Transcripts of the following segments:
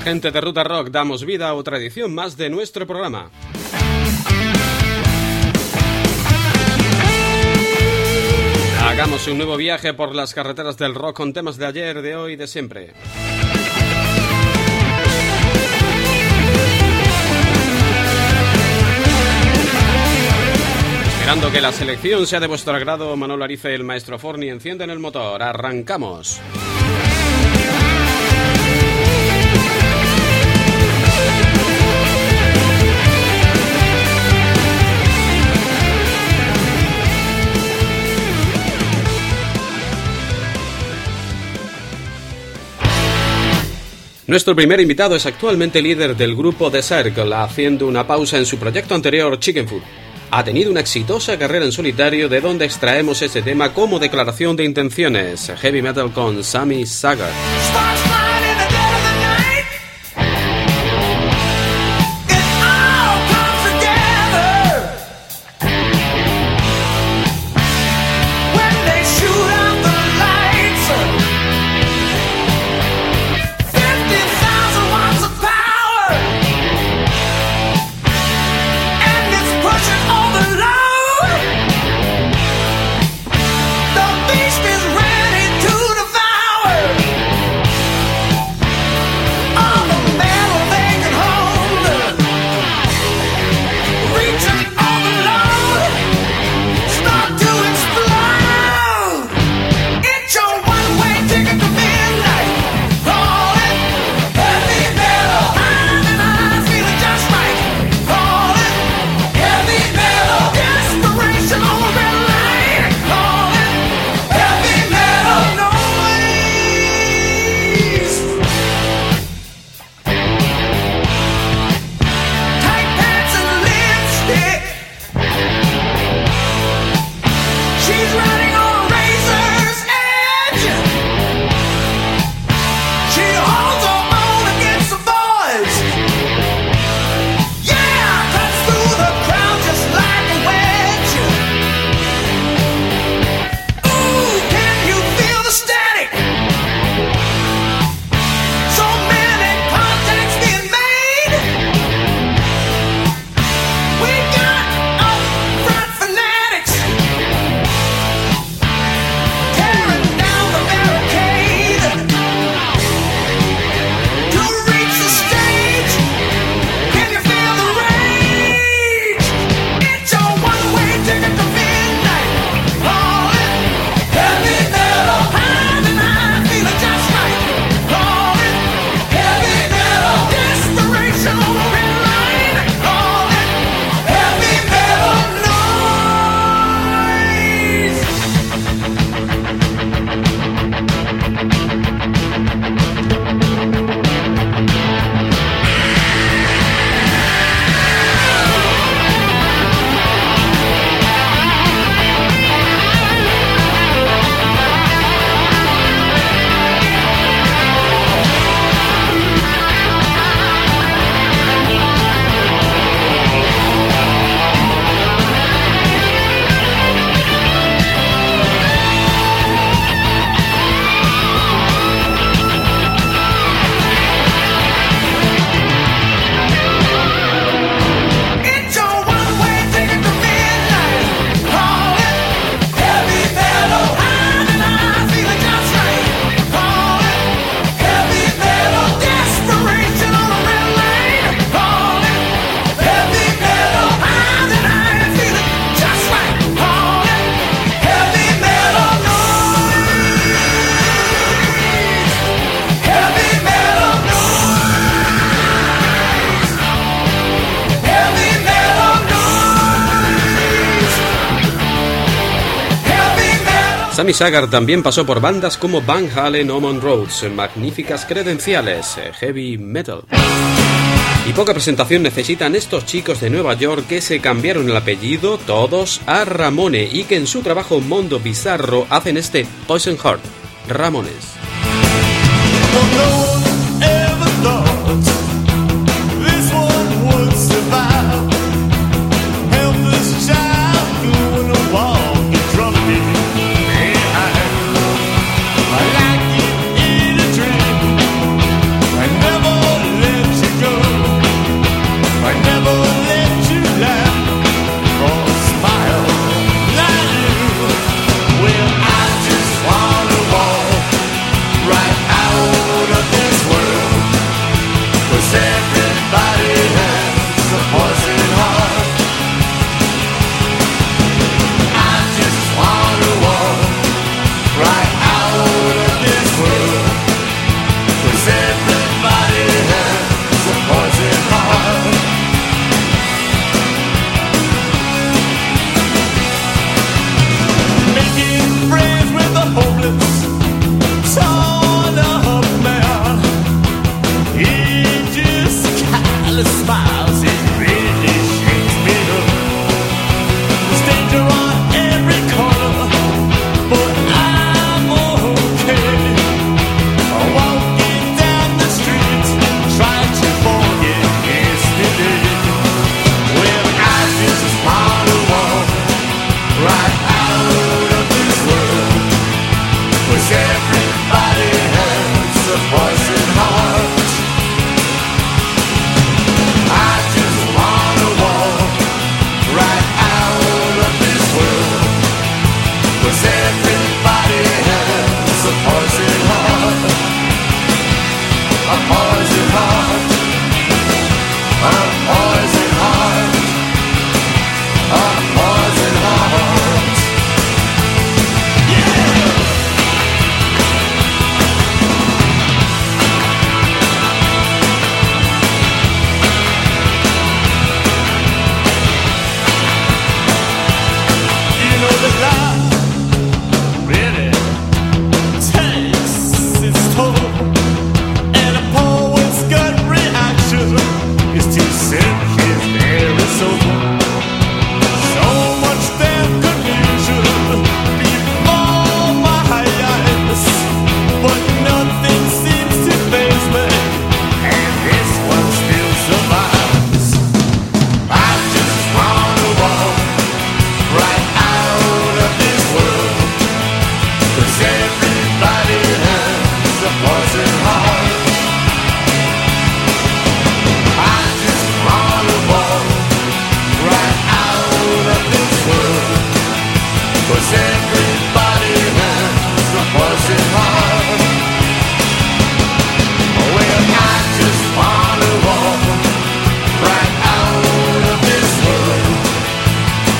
gente de Ruta Rock, damos vida a otra edición más de nuestro programa. Hagamos un nuevo viaje por las carreteras del rock con temas de ayer, de hoy y de siempre. Esperando que la selección sea de vuestro agrado, Manolo Arife y el maestro Forni encienden el motor. ¡Arrancamos! Nuestro primer invitado es actualmente líder del grupo The Circle, haciendo una pausa en su proyecto anterior, Chicken Food. Ha tenido una exitosa carrera en solitario, de donde extraemos este tema como declaración de intenciones. Heavy Metal con Sammy Hagar. Sammy Hagar también pasó por bandas como Van Halen o Mon Rhodes, magníficas credenciales, heavy metal. Y poca presentación necesitan estos chicos de Nueva York que se cambiaron el apellido todos a Ramone y que en su trabajo Mondo Bizarro hacen este Poison Heart, Ramones. Never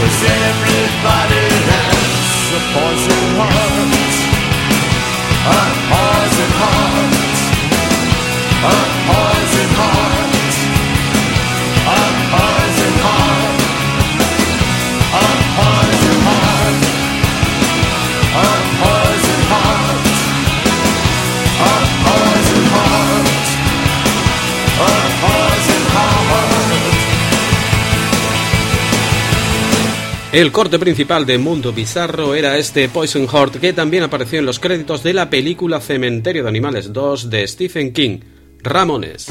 El corte principal de Mundo Bizarro era este Poison Heart, que también apareció en los créditos de la película Cementerio de Animales 2 de Stephen King, Ramones.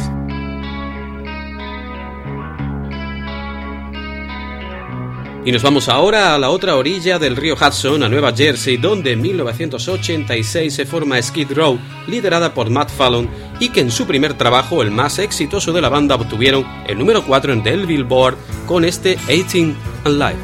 Y nos vamos ahora a la otra orilla del río Hudson, a Nueva Jersey, donde en 1986 se forma Skid Row, liderada por Matt Fallon, y que en su primer trabajo, el más exitoso de la banda, obtuvieron el número 4 en el Billboard con este 18 and Live.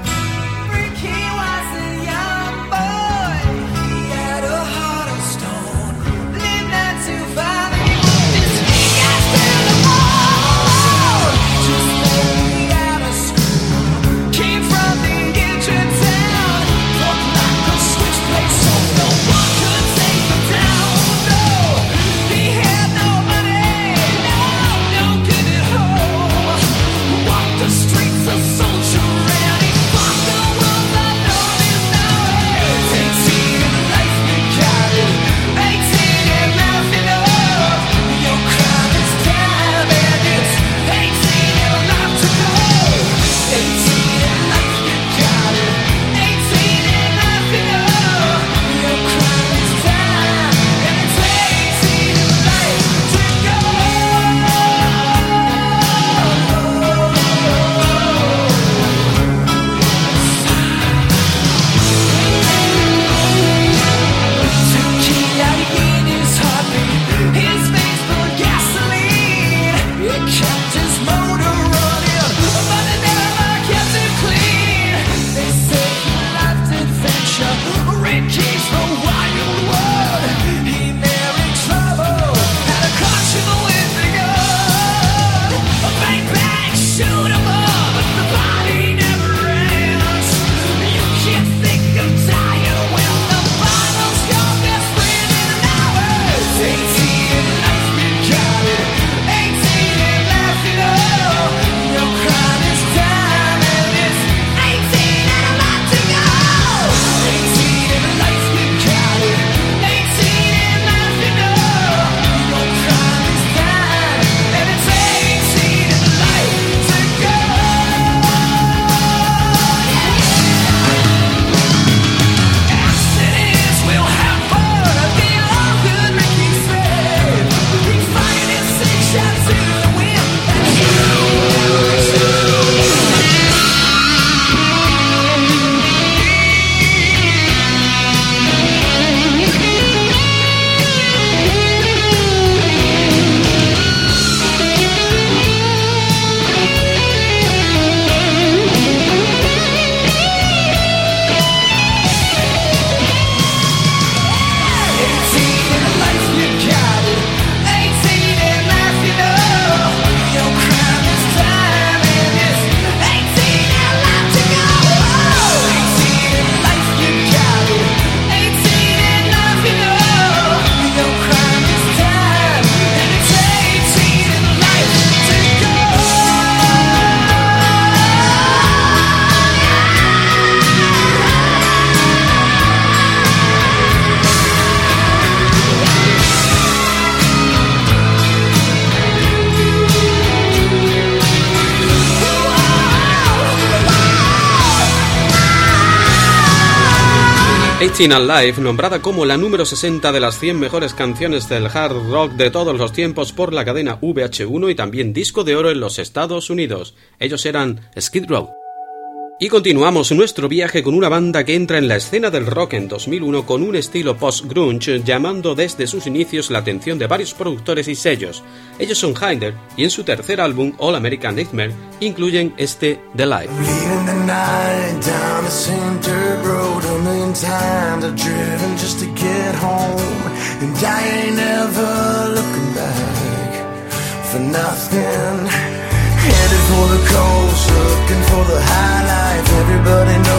Eighteen Alive, nombrada como la número 60 de las 100 mejores canciones del hard rock de todos los tiempos por la cadena VH1 y también disco de oro en los Estados Unidos. Ellos eran Skid Row. Y continuamos nuestro viaje con una banda que entra en la escena del rock en 2001 con un estilo post-grunge, llamando desde sus inicios la atención de varios productores y sellos. Ellos son Hinder, y en su tercer álbum, All American Nightmare, incluyen este The Life. Headed for the coast, looking for the high life. Everybody knows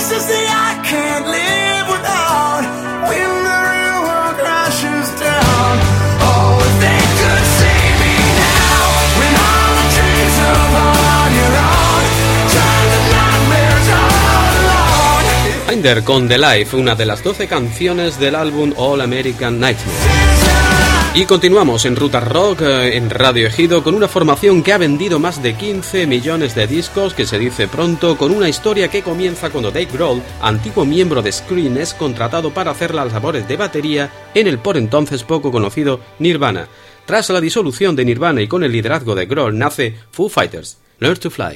places that I can't live without. When the real world crashes down. Oh, if they could save me now. When all the dreams are on your own. Turn the nightmares all alone. Finder con The Life, una de las 12 canciones del álbum All American Nightmare. Y continuamos en Ruta Rock, en Radio Ejido, con una formación que ha vendido más de 15 millones de discos, que se dice pronto, con una historia que comienza cuando Dave Grohl, antiguo miembro de Scream, es contratado para hacer las labores de batería en el por entonces poco conocido Nirvana. Tras la disolución de Nirvana y con el liderazgo de Grohl nace Foo Fighters, Learn to Fly.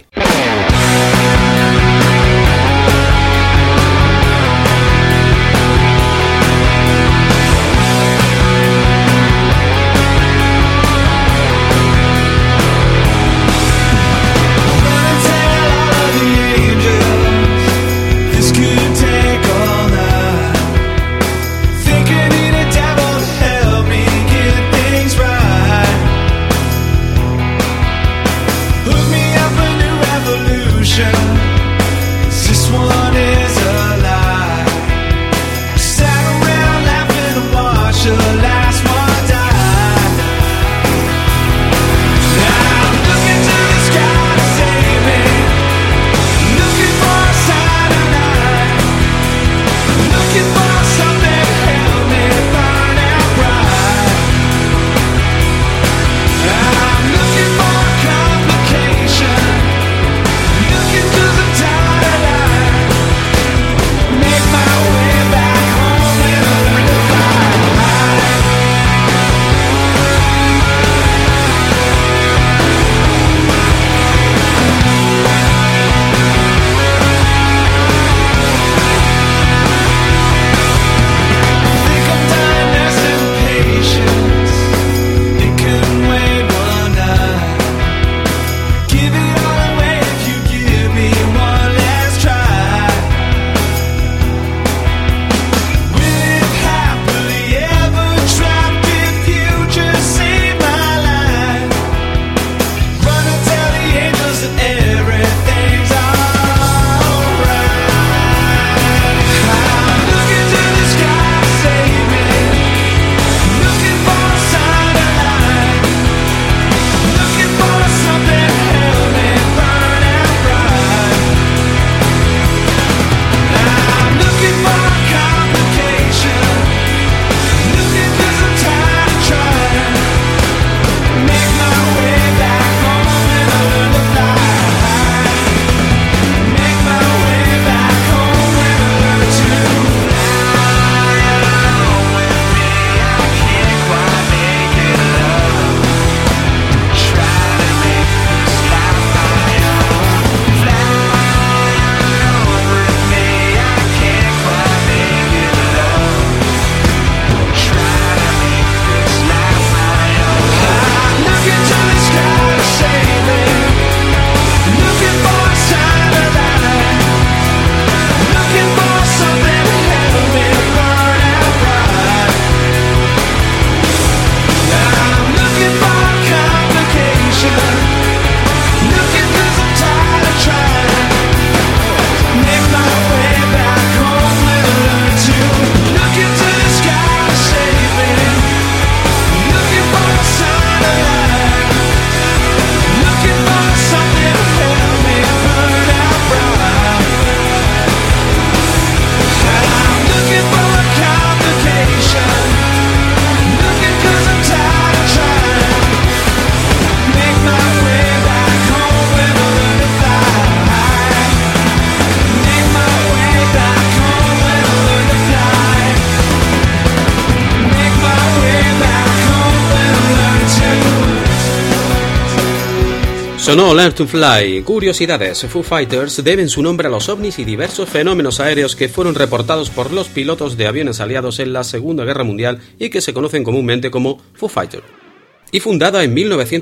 Sonó Learn to Fly. Curiosidades: Foo Fighters deben su nombre a los ovnis y diversos fenómenos aéreos que fueron reportados por los pilotos de aviones aliados en la Segunda Guerra Mundial y que se conocen comúnmente como Foo Fighters. Y fundada en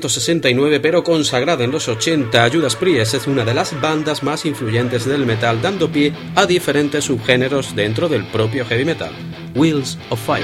1969 pero consagrada en los 80, Judas Priest es una de las bandas más influyentes del metal, dando pie a diferentes subgéneros dentro del propio heavy metal. Wheels of Fire.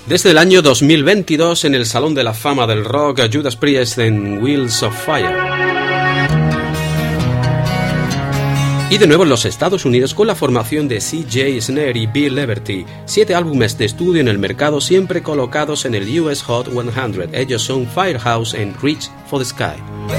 Desde el año 2022 en el Salón de la Fama del Rock, Judas Priest en Wheels of Fire. Y de nuevo en los Estados Unidos con la formación de CJ Snare y Bill Leverty, 7 álbumes de estudio en el mercado siempre colocados en el US Hot 100. Ellos son Firehouse en Reach for the Sky.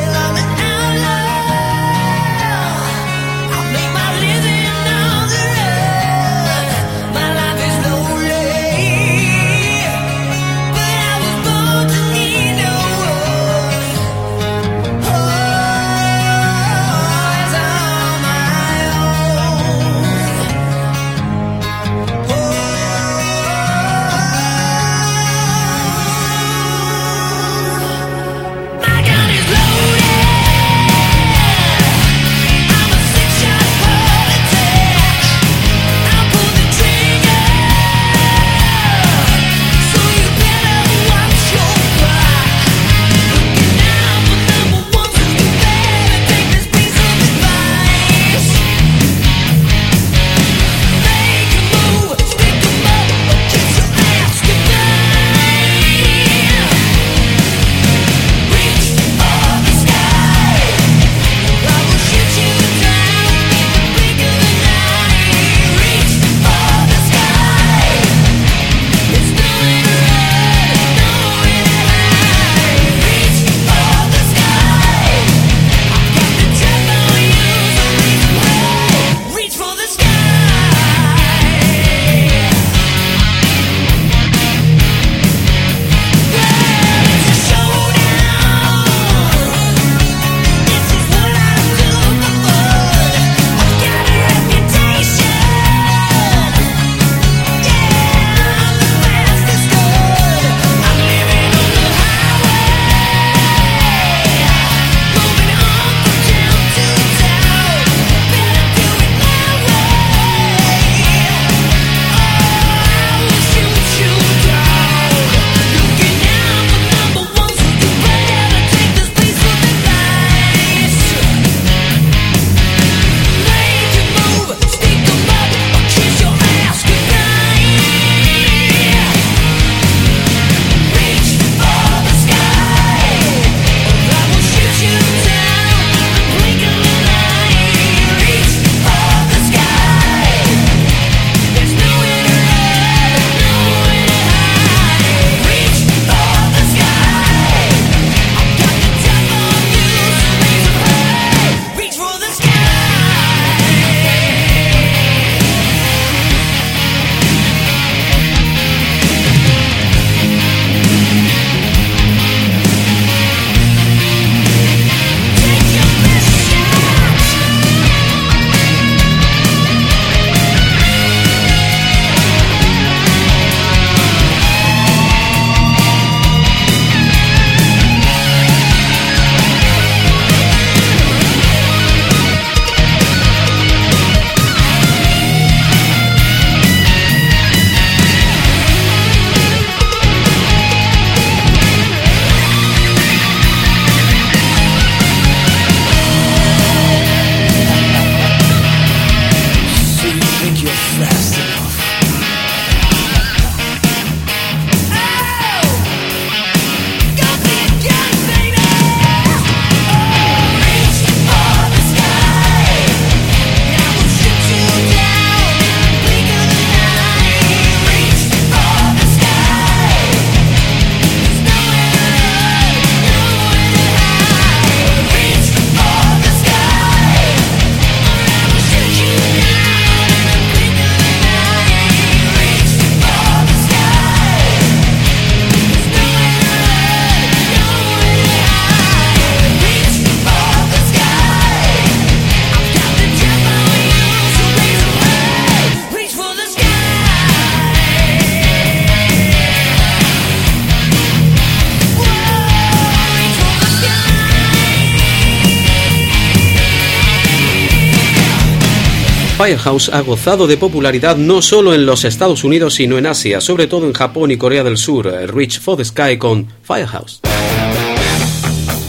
Firehouse ha gozado de popularidad no solo en los Estados Unidos sino en Asia, sobre todo en Japón y Corea del Sur. Reach for the Sky con Firehouse.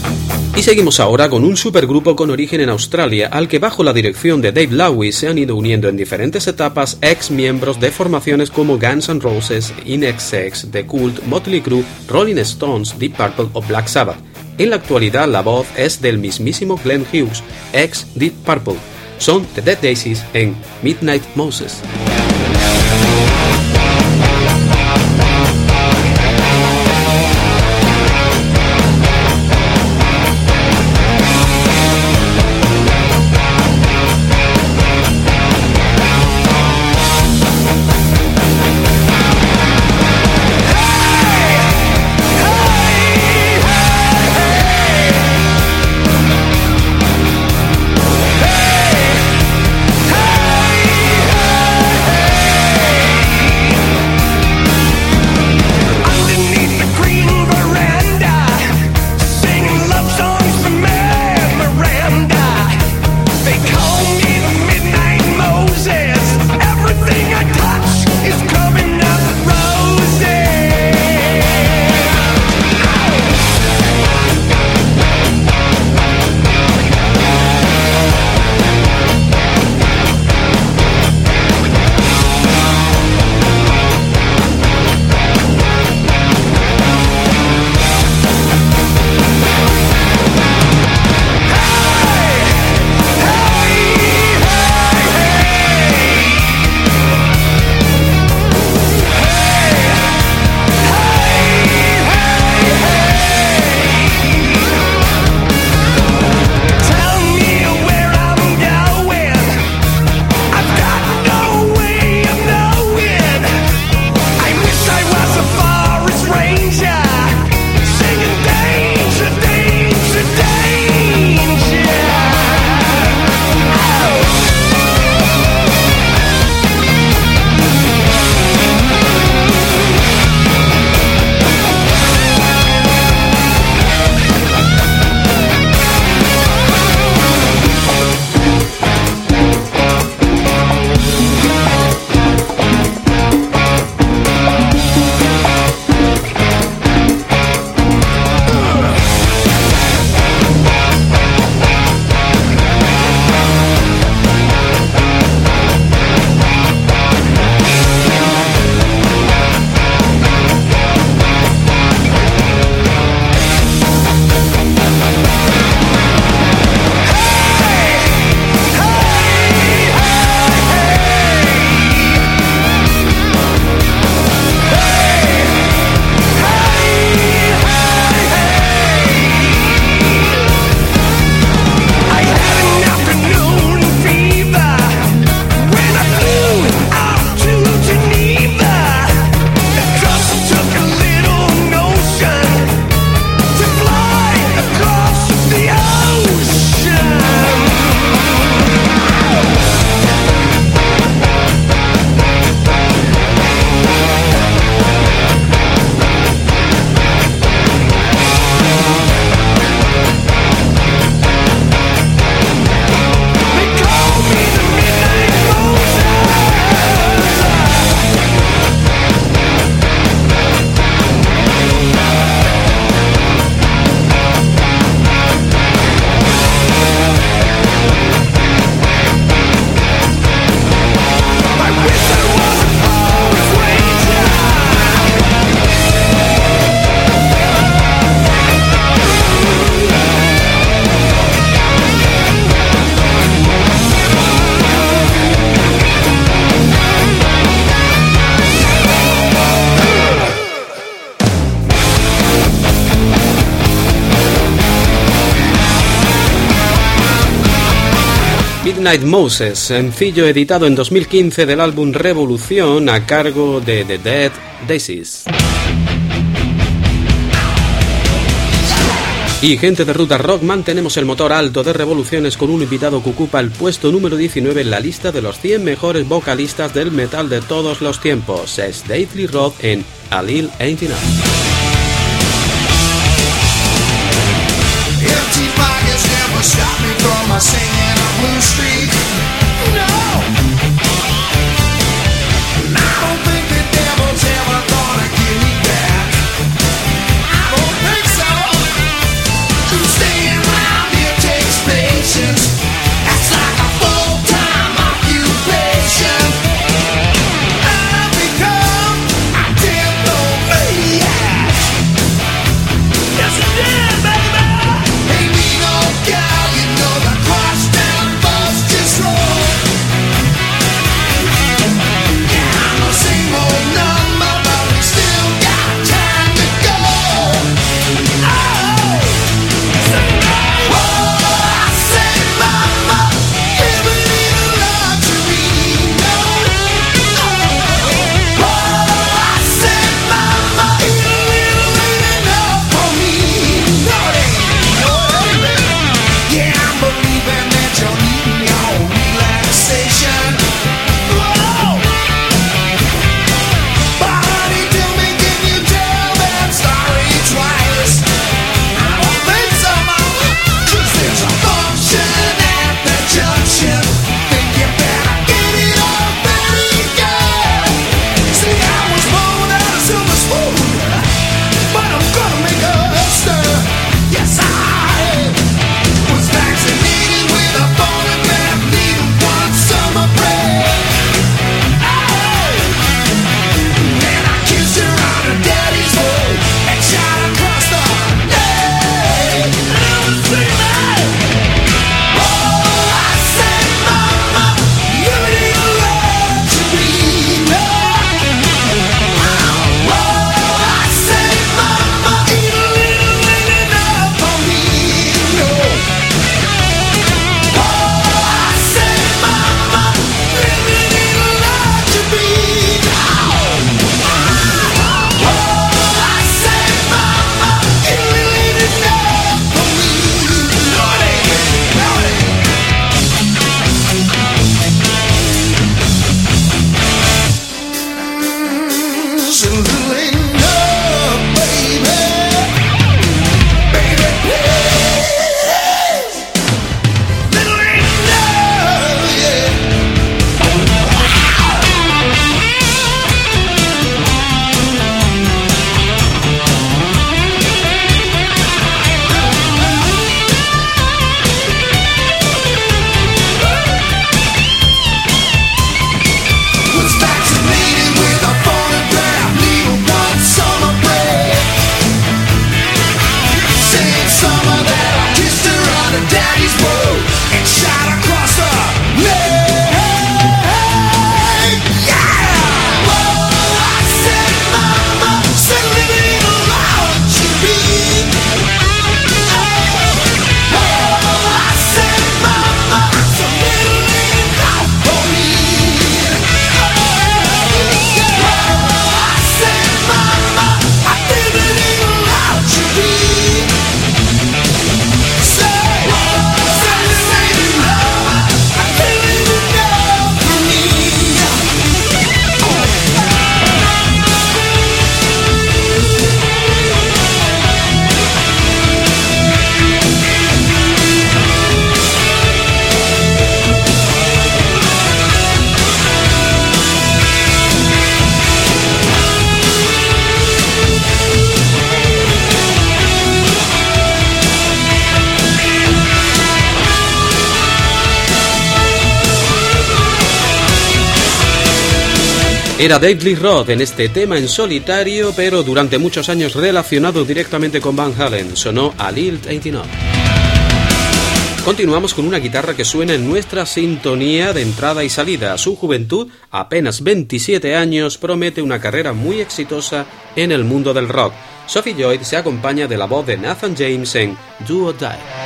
Y seguimos ahora con un supergrupo con origen en Australia, al que bajo la dirección de Dave Lowey se han ido uniendo en diferentes etapas ex miembros de formaciones como Guns N' Roses, INXS, The Cult, Motley Crue, Rolling Stones, Deep Purple o Black Sabbath. En la actualidad la voz es del mismísimo Glenn Hughes, ex Deep Purple. Son The Dead Daisies en Midnight Moses. Midnight Moses, sencillo editado en 2015 del álbum Revolución a cargo de The Dead Daisies. Y gente de Ruta Rock, mantenemos el motor alto de Revoluciones con un invitado que ocupa el puesto número 19 en la lista de los 100 mejores vocalistas del metal de todos los tiempos. Es Dave Lee Roth en A Little Ain't Enough. Stop me from my singing on Blue Street. No, I don't think the devil's ever gonna give me back. I don't think so. I'm staying Era Dave Lee Roth en este tema en solitario, pero durante muchos años relacionado directamente con Van Halen. Sonó a Lil 89. Continuamos con una guitarra que suena en nuestra sintonía de entrada y salida. Su juventud, apenas 27 años, promete una carrera muy exitosa en el mundo del rock. Sophie Lloyd se acompaña de la voz de Nathan James en Do or Die.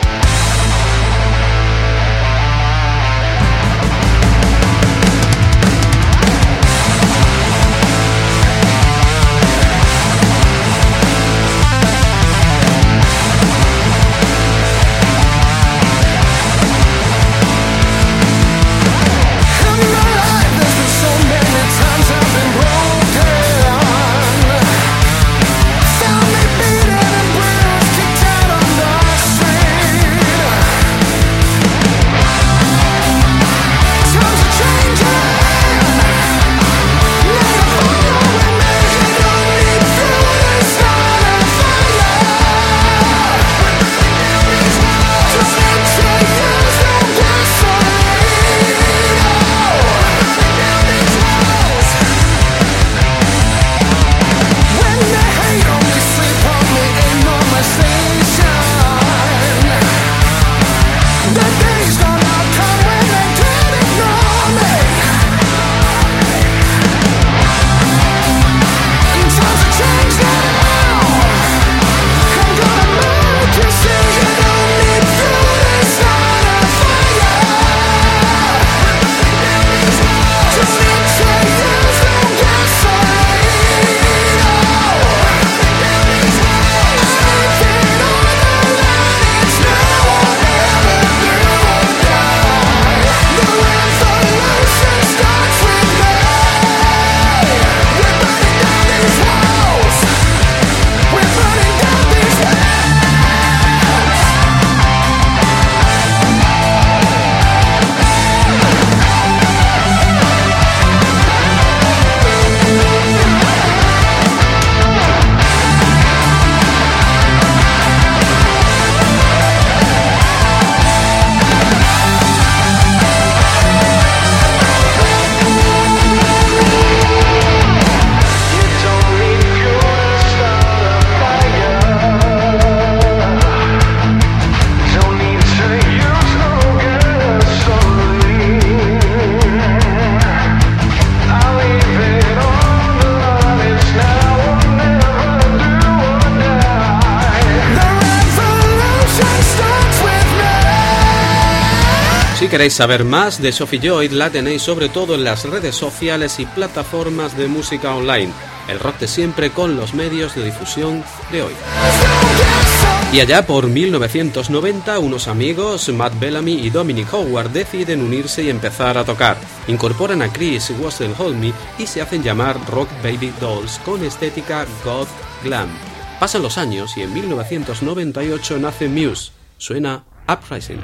Si queréis saber más de Sophie Lloyd, la tenéis sobre todo en las redes sociales y plataformas de música online. El rock de siempre con los medios de difusión de hoy. Y allá por 1990, unos amigos, Matt Bellamy y Dominic Howard, deciden unirse y empezar a tocar. Incorporan a Chris Wasserholme y se hacen llamar Rock Baby Dolls con estética goth glam. Pasan los años y en 1998 nace Muse. Suena Uprising.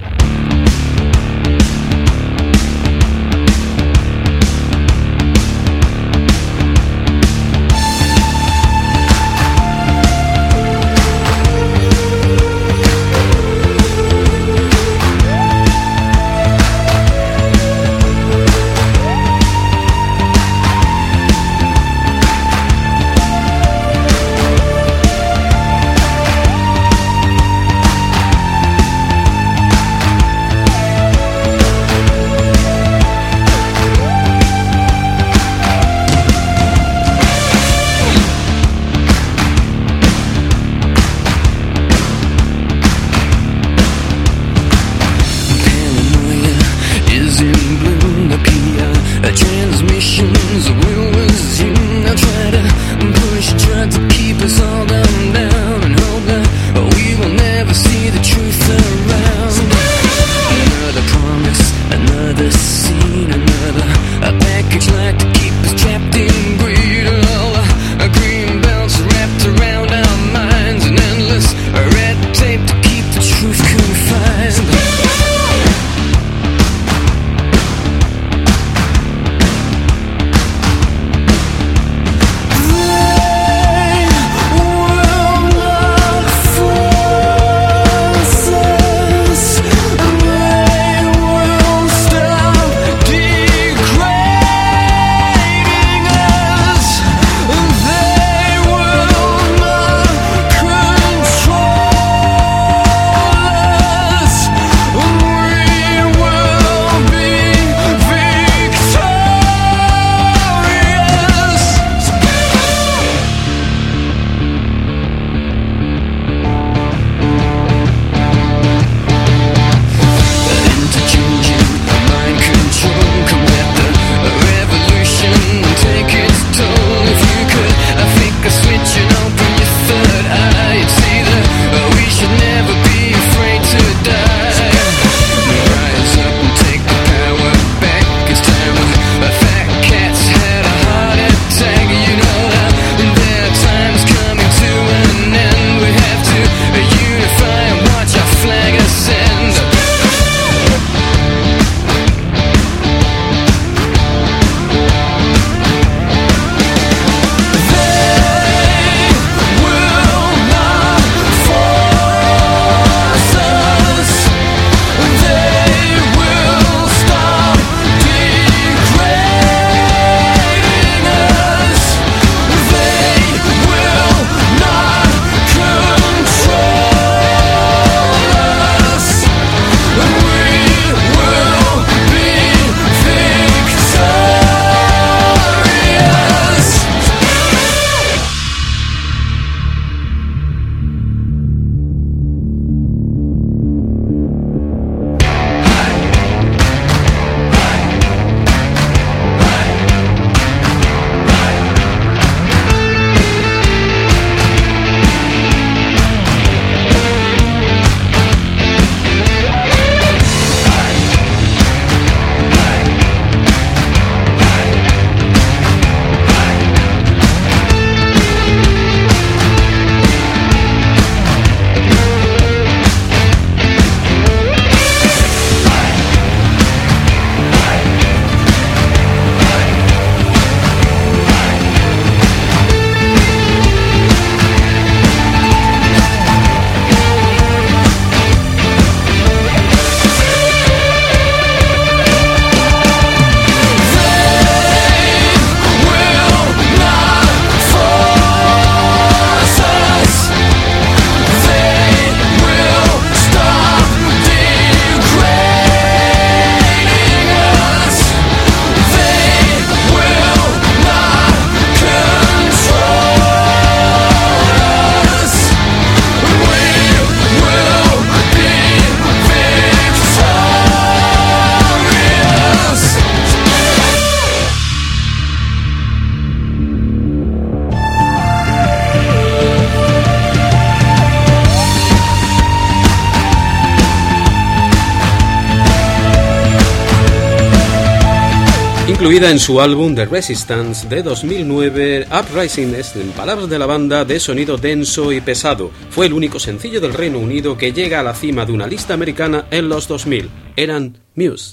incluida en su álbum The Resistance de 2009. Uprising es, en palabras de la banda, de sonido denso y pesado. Fue el único sencillo del Reino Unido que llega a la cima de una lista americana en los 2000. Eran Muse.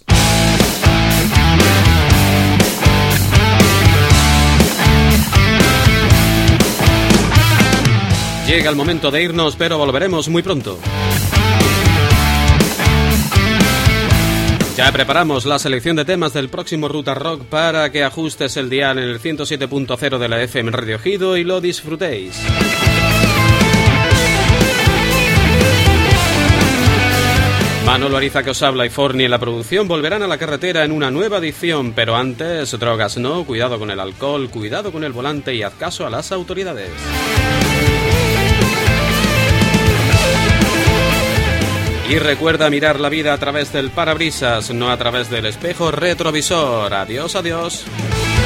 Llega el momento de irnos, pero volveremos muy pronto. Ya preparamos la selección de temas del próximo Ruta Rock para que ajustes el dial en el 107.0 de la FM Radio Ejido y lo disfrutéis. Manolo Ariza que os habla y Forni en la producción volverán a la carretera en una nueva edición, pero antes, drogas no, cuidado con el alcohol, cuidado con el volante y haz caso a las autoridades. Y recuerda mirar la vida a través del parabrisas, no a través del espejo retrovisor. Adiós, adiós.